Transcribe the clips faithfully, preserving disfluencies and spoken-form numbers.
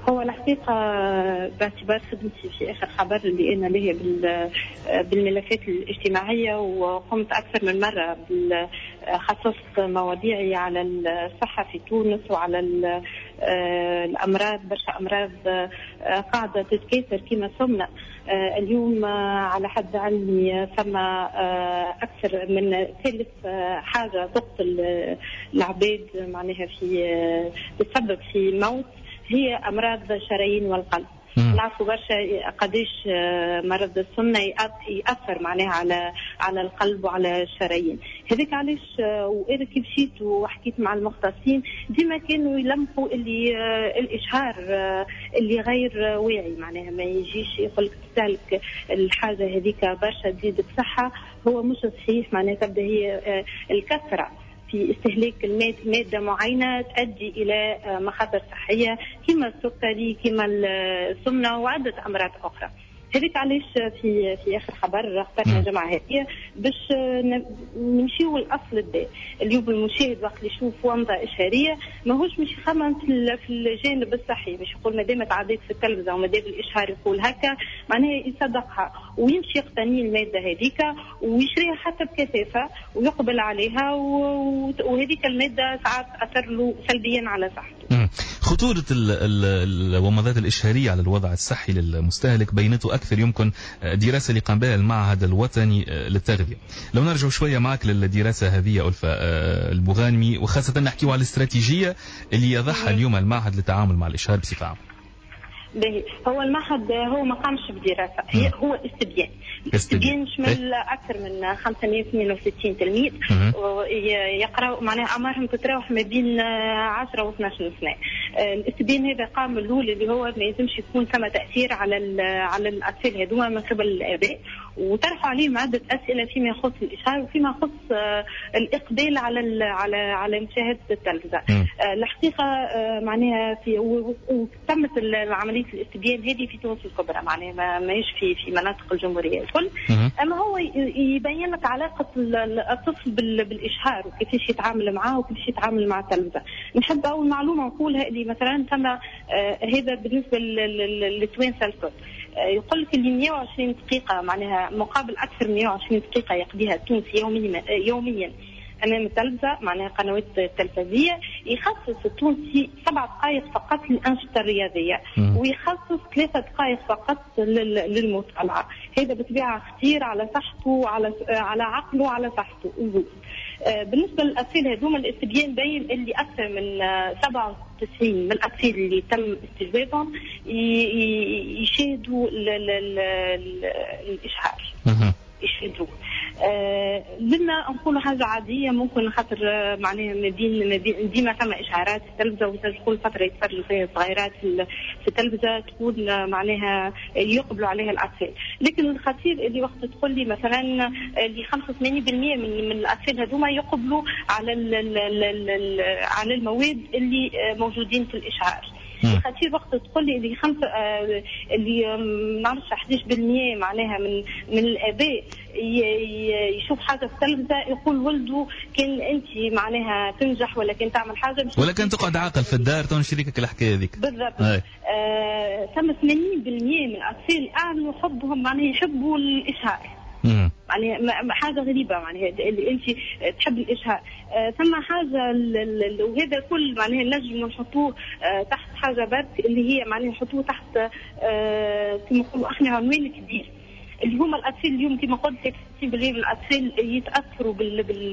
هو الحقيقة باعتبار خدمتي في آخر خبر اللي أنا لها بالملفات الاجتماعية، وقمت أكثر من مرة خصصت مواضيعي على الصحة في تونس وعلى الأمراض، برشا أمراض قاعدة تتكاثر كما سمنا اليوم. على حد علمي ثم أكثر من ثالث حاجة تقتل العباد معناها في تسبب في موت هي أمراض الشرايين والقلب. نعرفوا برشا قديش مرض السمنة يأثر معناها على على القلب وعلى الشرايين. هذيك علاش وإذا كي مشيت وحكيت مع المختصين ديما كانوا يلمحوا اللي الإشهار اللي غير واعي، معناها ما يجيش يقولك تستهلك الحاجة هذيك برشا تزيدك صحة، هو مش صحيح. معناها تبدأ هي الكثرة في استهلاك الماء مادة معينة تؤدي إلى مخاطر صحية كما السكري كما السمنة وعدة أمراض أخرى. هذيك علاش في في آخر خبر اخترنا جماعة هذه باش نمشيو الأصل الداء. اليوم المشاهد وقت اللي يشوف ومضة إشهارية ماهوش مش يخمم في في الجانب الصحي، مش يقول ما دام تعديت في التلفزة وما دام الإشهار يقول هكا معناها يصدقها ويمشي يقتني المادة هذيك ويشريها حتى بكثافة ويقبل عليها، وهذيك المادة ساعات أثر له سلبيا على صحته. خطورة الومضات الإشهارية على الوضع الصحي للمستهلك بينته أكثر يمكن دراسة اللي قام بها المعهد الوطني للتغذية. لو نرجع شوية معك للدراسة هذه ألفة البوغانمي، وخاصة نحكيه على الاستراتيجية اللي يضعها اليوم المعهد للتعامل مع الإشهار بصفة عامة. هو المعهد هو ما قامش بدراسة، هي هو استبيان. الاستبيان شمل أكثر من خمسمائة واثنين وستين تلميذ يقرأوا معناها أعمارهم تتراوح ما بين عشرة واثناش سنة. الاستبيان هذا قام الأول اللي هو ما يلزمش يكون ثم تأثير على على الأطفال هذوما من قبل الآباء، وطرحوا عليهم عدة أسئلة فيما يخص الإشهار وفيما يخص الإقبال على على على مشاهدة التلفزة. الحقيقة معناها في وتمت العملية الاستبيان هذه في تونس الكبرى، معناها ما ماهيش في في مناطق الجمهورية الكل. أما هو يبين لك علاقة الطفل بالإشهار وكيفاش يتعامل معه وكيفاش يتعامل مع التلفزة. نحب أول معلومة نقولها اللي مثلا ثم هذا بالنسبة للتوانسة الكل، يقول لك اللي مئة وعشرين دقيقة معناها مقابل أكثر من مئة وعشرين دقيقة يقضيها التونسي يوميا يوميا أمام التلفزة معناها قنوات التلفزية، يخصص التونسي سبع دقائق فقط للأنشطة الرياضية ويخصص ثلاثة دقائق فقط للمطالعة. هذا بطبيعة خطير على صحته وعلى على عقله وعلى صحته. بالنسبة للأطفال هذوما الاستبيان بين اللي أكثر من سبعة وتسعين من الأطفال اللي تم استجوابهم يشاهدوا الإشهار يشهدوه. آه لنا نقول حاجة عادية ممكن خاطر آه معناها ما بين ديما ثم إشعارات في التلفزة وتقول فترة يتفرجوا فيها صغيرات في التلفزة تكون آه معناها يقبلوا عليها الأطفال. لكن الخطير اللي وقت تقول لي مثلا اللي خمسة وثمانين بالمئة من من الأطفال هذوما يقبلوا على ال ال ال ال على المواد اللي آه موجودين في الإشعار. خطير وقت تقول لي اللي خمسة آه اللي نعرفش أحد عشر بالمئة معناها من من الآباء يشوف حاجة في التلفزة يقول ولده كان أنت معناها تنجح ولا كان تعمل حاجة ولا كان تقعد عاقل في الدار تنشريك الحكاية ذيك بالضبط. آه ثم ثمانين بالمئة من الأطفال أعلنوا حبهم معناها يحبوا الإشهار. يعني حاجة غريبة معناها اللي أنت تحب الإشهار. آه ثم حاجة وهذا كل معناها نجم نحطوه آه تحت حاجة برك اللي هي معناها نحطوه تحت آه كما نقولوا إحنا عنوان كبير اللي هم الأطفال اليوم كما قلت لك ستين بالمئة من الأطفال يتأثروا بال بال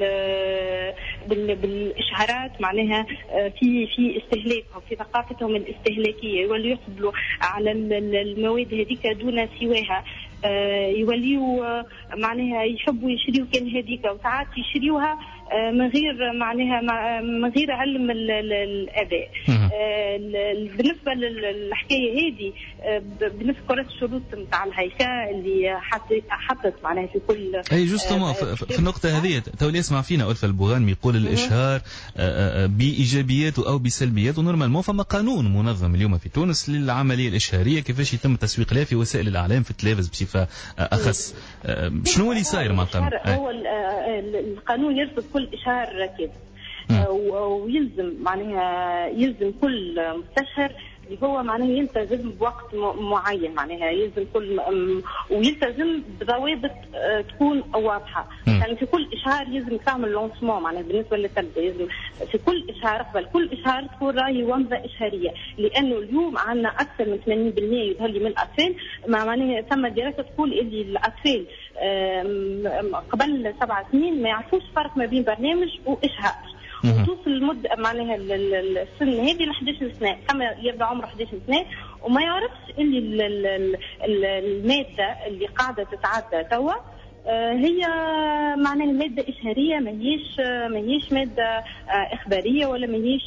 بال بالإشعارات معناها في في استهلاكهم في ثقافتهم الاستهلاكية، يولوا يقبلوا على المواد هذيك دون سواها، يوليوا معناها يحبوا يشريوا كان هذيك وساعات يشريوها من غير معناها من غير علم الآباء. بالنسبة للحكاية هذه بالنسبة لكرة الشروط متاع الهيكا اللي حطت معناها في كل اي جوستومون في النقطة هذه تولي يسمع فينا ألفة البوغانمي يقول الإشهار بإيجابياته أو بسلبياته. ونورمالمون فما قانون منظم اليوم في تونس للعملية الإشهارية كيفاش يتم التسويق لها في وسائل الإعلام في التلفز بصفة أخص. شنو اللي صاير مع القانون؟ هو القانون يرفض كل إشهار كذا ويلزم معناها يلزم كل مستشهر اللي هو معناها يلتزم بوقت معين، معناها يلزم كل ويلتزم بضوابط تكون واضحة. يعني في كل إشهار يلزم تعمل لونسمون، معناها بالنسبة للتلفزة يلزم في كل إشهار قبل كل إشهار تكون راهي ومضة إشهارية، لأنه اليوم عندنا أكثر من ثمانين بالمئة يظهر لي من الأطفال معناها ثم دراسة تقول اللي الأطفال قبل سبع سنين ما يعرفوش فرق ما بين برنامج وإشهار، وتوصل المدة معناها السن هذه ل إحدى عشرة سنة، كما يبدا عمره إحدى عشرة سنة وما يعرفش اللي المادة اللي قاعدة تتعدى توا هي معناها مادة إشهارية، ما هيش ما هيش مادة إخبارية ولا ما هيش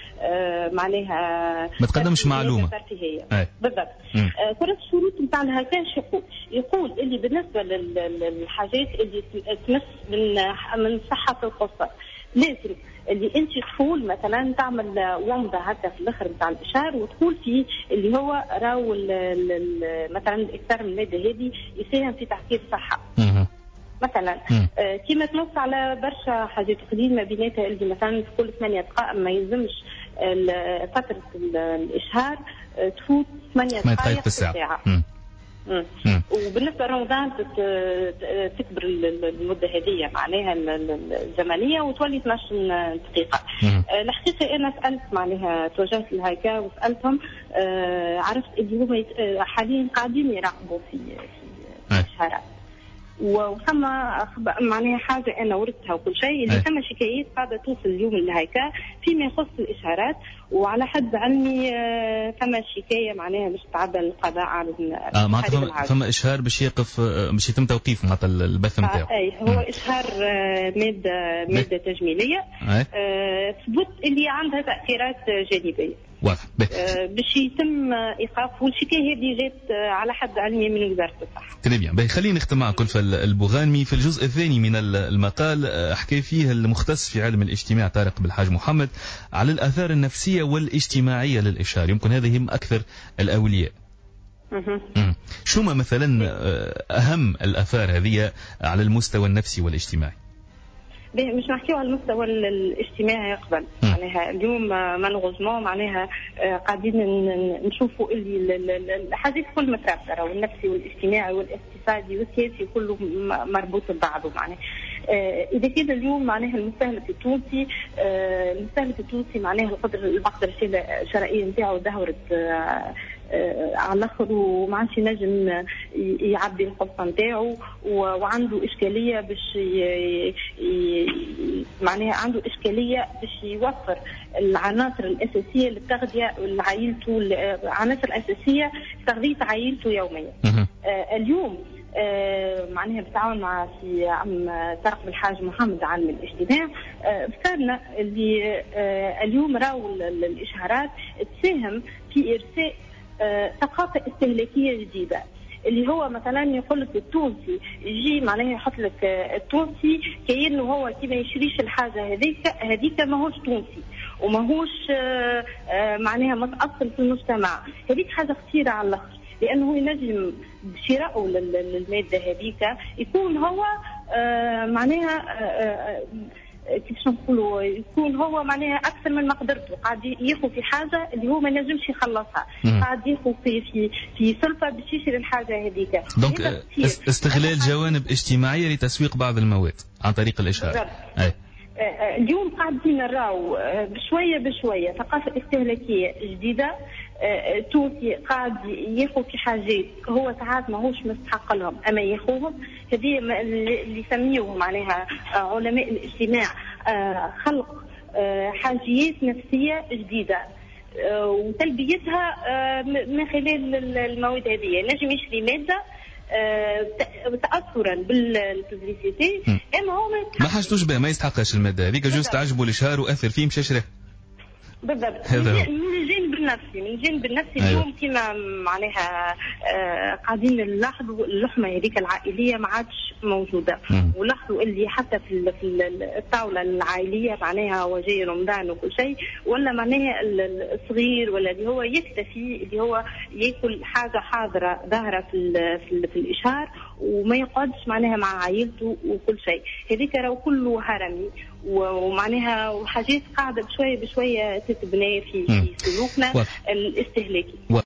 معناها ما تقدمش معلومة ترفيهية. بالضبط. كرة الشروط نتاع الهكاش يقول يقول اللي بالنسبة للحاجات اللي تمس من من صحة القصة لازم اللي انت تقول مثلا تعمل ومضة هكا في الاخر نتاع الاشهار وتقول فيه اللي هو راهو مثلا اكثر من الماده هذه يساهم في تحسين الصحه مثلا آه كيما تنص على برشا حاجات قليل ما بيناتها اللي مثلا في كل ثمانية دقائق ما يلزمش فتره الاشهار آه تفوت ثمانية دقائق في الساعه. وبالنسبه لرمضان تكبر المده هذه معناها الزمنيه وتولي اثناش دقيقه. الحقيقه انا سالت معناها توجهت للهيكا وسالتهم عرفت اللي هما حاليا قاعدين يراقبوا في في الشهر وثم معناها حاجه انا وردتها وكل شيء اللي ثم شكايات قاعده توصل اليوم للهيكا فيما يخص الاشهارات، وعلى حد علمي ثم شكايه معناها باش تعدى القضاء على اه معناتها ثم اشهار باش يقف باش يتم توقيف معناتها البث نتاعو. آه اي هو اشهار ماده ماده تجميليه ثبت اللي عندها تاثيرات جانبيه واضح باش يتم ايقاف، والشكايه هذه جات على حد علمي من وزاره الصحه. تري بيان. خلينا نختم مع كلفة البوغانمي في الجزء الثاني من المقال حكى فيه المختص في علم الاجتماع طارق بالحاج محمد على الآثار النفسية والاجتماعية للإشهار، يمكن هذا هم أكثر الأولياء. شو ما مثلا أهم الآثار هذه على المستوى النفسي والاجتماعي؟ مش نحكيو على المستوى الاجتماعي قبل معناها اليوم مالوغوزمون معناها قاعدين نشوفوا اللي الحاجات كل مترابطه والنفسي والاجتماعي والاقتصادي والسياسي كله مربوط ببعضه. معناها اذا كده اليوم معناها المستهلك التونسي المستهلك التونسي معناها القدره المقدره الشرائيه نتاعو دهورت على الاخر وما عادش ينجم يعبي القصه نتاعو وعنده اشكاليه باش معناها عنده اشكاليه باش يوفر العناصر الاساسيه للتغذيه لعائلته، العناصر الاساسيه لتغذيه عائلته يوميا. آه اليوم آه معناها بالتعاون مع في عم طارق بالحاج محمد عالم الاجتماع آه افترضنا اللي آه اليوم راهو الاشهارات تساهم في ارساء آه ثقافه استهلاكيه جديده، اللي هو مثلا يقول لك التونسي يجي معناها يحط لك التونسي كأنه هو كي ما يشريش الحاجه هذيك هذيك ماهوش تونسي وماهوش آه آه معناها متأصل في المجتمع. هذيك حاجه خطيره على الاخر، لانه ينجم بشراءه للماده هذيك يكون هو آه معناها آه كيفاش نقولوا يكون هو معناها اكثر من مقدرته، قاعد ياخذ في حاجه اللي هو ما نجمش يخلصها، قاعد ياخذ في في في سلفه باش يشري الحاجه هذيك. دونك استغلال جوانب اجتماعيه لتسويق بعض المواد عن طريق الاشهار. اي اليوم قاعدين نراو بشويه بشويه ثقافه استهلاكيه جديده. التونسي قاعد ياخذ في حاجات هو ساعات ماهوش مستحق لهم اما ياخذهم. هذه اللي يسميوه معناها علماء الاجتماع خلق حاجيات نفسيه جديده وتلبيتها من خلال المواد هذه. نجم يشري ماده تاثرا بالببليسيتي اما هو ما حاجتوش بها ما يستحقش الماده هذيك جوز تعجبه الاشهار واثر فيه مش يشريه. بالضبط. من الجانب النفسي من الجانب النفسي اليوم كما معناها آه قاعدين نلاحظوا اللحمه هذيك العائليه ما عادش موجوده، ولاحظوا اللي حتى في في الطاوله العائليه معناها وجاي رمضان وكل شيء ولا معناها الصغير ولا اللي هو يكتفي اللي هو ياكل حاجه حاضره ظاهره في في, في الاشهار وما يقعدش معناها مع عائلته وكل شيء. هذيك راهو كله هرمي ومعناها وحاجات قاعدة بشوية بشوية تتبنى في, في سلوكنا الاستهلاكي.